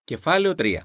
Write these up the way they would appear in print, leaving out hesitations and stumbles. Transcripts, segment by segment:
Κεφάλαιο 3.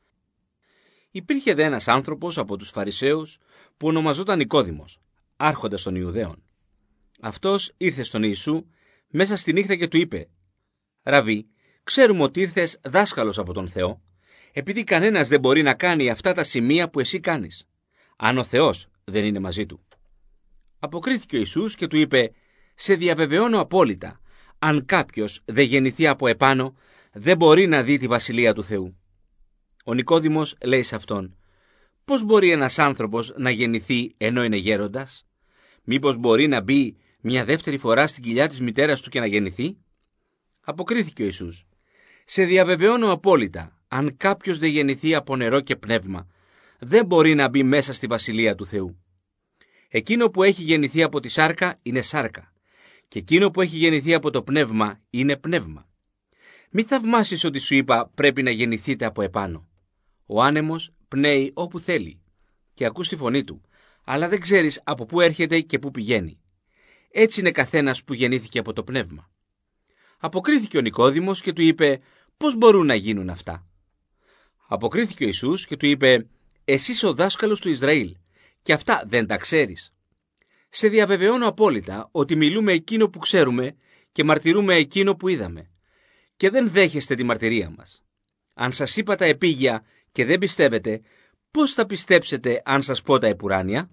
Υπήρχε δε ένας άνθρωπος από τους Φαρισαίους που ονομαζόταν Νικόδημος, άρχοντας των Ιουδαίων. Αυτός ήρθε στον Ιησού μέσα στη νύχτα και του είπε: «Ραββί, ξέρουμε ότι ήρθες δάσκαλος από τον Θεό, επειδή κανένας δεν μπορεί να κάνει αυτά τα σημεία που εσύ κάνεις, αν ο Θεός δεν είναι μαζί του». Αποκρίθηκε ο Ιησούς και του είπε: «Σε διαβεβαιώνω απόλυτα, αν κάποιος δεν γεννηθεί από επάνω, δεν μπορεί να δει τη Βασιλεία του Θεού». Ο Νικόδημος λέει σε αυτόν: «Πώς μπορεί ένας άνθρωπος να γεννηθεί ενώ είναι γέροντας? Μήπως μπορεί να μπει μια δεύτερη φορά στην κοιλιά της μητέρας του και να γεννηθεί?» Αποκρίθηκε ο Ιησούς: «Σε διαβεβαιώνω απόλυτα, αν κάποιος δεν γεννηθεί από νερό και πνεύμα, δεν μπορεί να μπει μέσα στη Βασιλεία του Θεού. Εκείνο που έχει γεννηθεί από τη σάρκα είναι σάρκα, και εκείνο που έχει γεννηθεί από το πνεύμα είναι πνεύμα. Μη θαυμάσεις ότι σου είπα πρέπει να γεννηθείτε από επάνω. Ο άνεμος πνέει όπου θέλει και ακούς τη φωνή του, αλλά δεν ξέρεις από πού έρχεται και πού πηγαίνει. Έτσι είναι καθένας που γεννήθηκε από το πνεύμα». Αποκρίθηκε ο Νικόδημος και του είπε: «Πώς μπορούν να γίνουν αυτά?» Αποκρίθηκε ο Ιησούς και του είπε: «Εσύ είσαι ο δάσκαλος του Ισραήλ και αυτά δεν τα ξέρεις? Σε διαβεβαιώνω απόλυτα ότι μιλούμε εκείνο που ξέρουμε και μαρτυρούμε εκείνο που είδαμε, και δεν δέχεστε τη μαρτυρία μας. Αν σας είπα τα επίγεια και δεν πιστεύετε, πώς θα πιστέψετε αν σας πω τα επουράνια?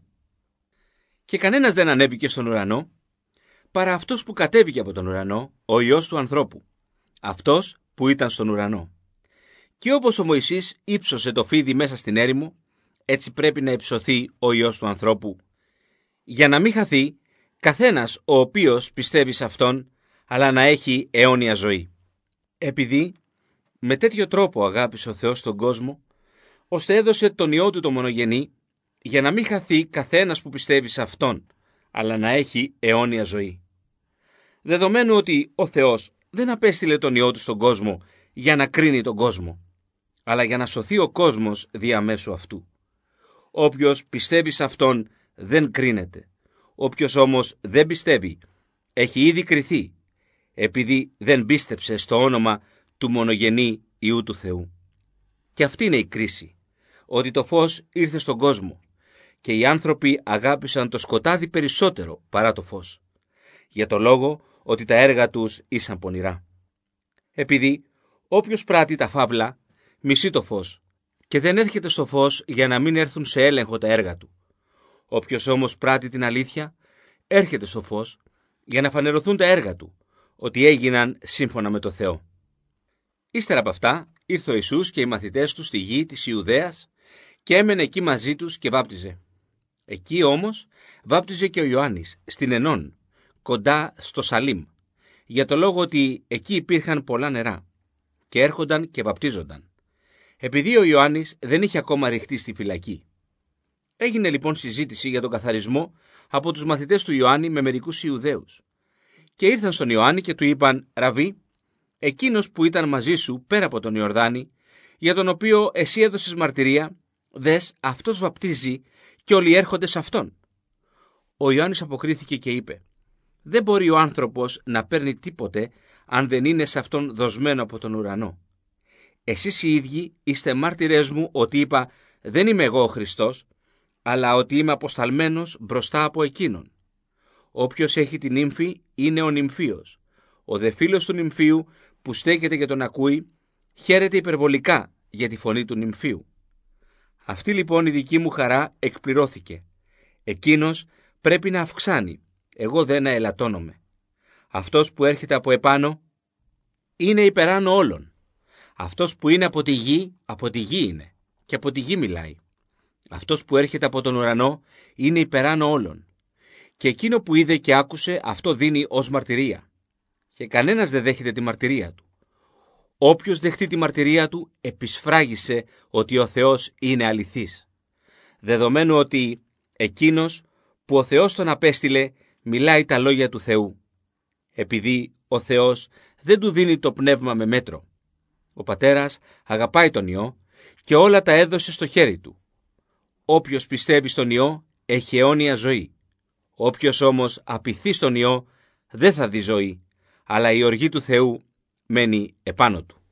Και κανένας δεν ανέβηκε στον ουρανό, παρά αυτός που κατέβηκε από τον ουρανό, ο Υιός του ανθρώπου, αυτός που ήταν στον ουρανό. Και όπως ο Μωυσής ύψωσε το φίδι μέσα στην έρημο, έτσι πρέπει να υψωθεί ο Υιός του ανθρώπου, για να μην χαθεί καθένας ο οποίος πιστεύει σε Αυτόν, αλλά να έχει αιώνια ζωή. Επειδή με τέτοιο τρόπο αγάπησε ο Θεός τον κόσμο, ώστε έδωσε τον Υιό του το μονογενή, για να μην χαθεί καθένας που πιστεύει σε Αυτόν, αλλά να έχει αιώνια ζωή. Δεδομένου ότι ο Θεός δεν απέστειλε τον Υιό του στον κόσμο για να κρίνει τον κόσμο, αλλά για να σωθεί ο κόσμος διαμέσου αυτού. Όποιος πιστεύει σε Αυτόν δεν κρίνεται. Όποιος όμως δεν πιστεύει έχει ήδη κριθεί, επειδή δεν πίστεψε στο όνομα του μονογενή Υιού του Θεού. Και αυτή είναι η κρίση, ότι το φως ήρθε στον κόσμο και οι άνθρωποι αγάπησαν το σκοτάδι περισσότερο παρά το φως, για το λόγο ότι τα έργα τους ήσαν πονηρά. Επειδή όποιος πράττει τα φαύλα μισεί το φως και δεν έρχεται στο φως για να μην έρθουν σε έλεγχο τα έργα του. Όποιος όμως πράττει την αλήθεια έρχεται στο φως για να φανερωθούν τα έργα του, ότι έγιναν σύμφωνα με το Θεό. Ύστερα από αυτά ήρθε ο Ιησούς και οι μαθητές του στη γη της Ιουδαίας και έμενε εκεί μαζί τους και βάπτιζε. Εκεί όμως βάπτιζε και ο Ιωάννης στην Ενών, κοντά στο Σαλίμ, για το λόγο ότι εκεί υπήρχαν πολλά νερά και έρχονταν και βαπτίζονταν, επειδή ο Ιωάννης δεν είχε ακόμα ρηχτεί στη φυλακή. Έγινε λοιπόν συζήτηση για τον καθαρισμό από τους μαθητές του Ιωάννη με μερικούς Ιουδαίους. Και ήρθαν στον Ιωάννη και του είπαν: «Ραββί, εκείνος που ήταν μαζί σου πέρα από τον Ιορδάνη, για τον οποίο εσύ έδωσες μαρτυρία, δες, αυτός βαπτίζει και όλοι έρχονται σε αυτόν». Ο Ιωάννης αποκρίθηκε και είπε: «Δεν μπορεί ο άνθρωπος να παίρνει τίποτε αν δεν είναι σε αυτόν δοσμένο από τον ουρανό. Εσείς οι ίδιοι είστε μάρτυρες μου ότι είπα: δεν είμαι εγώ ο Χριστός, αλλά ότι είμαι αποσταλμένος μπροστά από εκείνον. Όποιος έχει την νύμφη είναι ο νυμφίος. Ο δε φίλος του νυμφίου που στέκεται και τον ακούει, χαίρεται υπερβολικά για τη φωνή του νυμφίου. Αυτή λοιπόν η δική μου χαρά εκπληρώθηκε. Εκείνος πρέπει να αυξάνει, εγώ δεν να ελαττώνομαι. Αυτός που έρχεται από επάνω είναι υπεράνω όλων. Αυτός που είναι από τη γη είναι και από τη γη μιλάει. Αυτός που έρχεται από τον ουρανό είναι υπεράνω όλων. Και εκείνο που είδε και άκουσε, αυτό δίνει ως μαρτυρία. Και κανένας δεν δέχεται τη μαρτυρία του. Όποιος δεχτεί τη μαρτυρία του, επισφράγισε ότι ο Θεός είναι αληθής. Δεδομένου ότι εκείνος που ο Θεός τον απέστειλε, μιλάει τα λόγια του Θεού. Επειδή ο Θεός δεν του δίνει το πνεύμα με μέτρο. Ο Πατέρας αγαπάει τον Υιό και όλα τα έδωσε στο χέρι του. Όποιος πιστεύει στον Υιό έχει αιώνια ζωή. Όποιος όμως απειθεί στον Υιό δεν θα δει ζωή, αλλά η οργή του Θεού μένει επάνω του.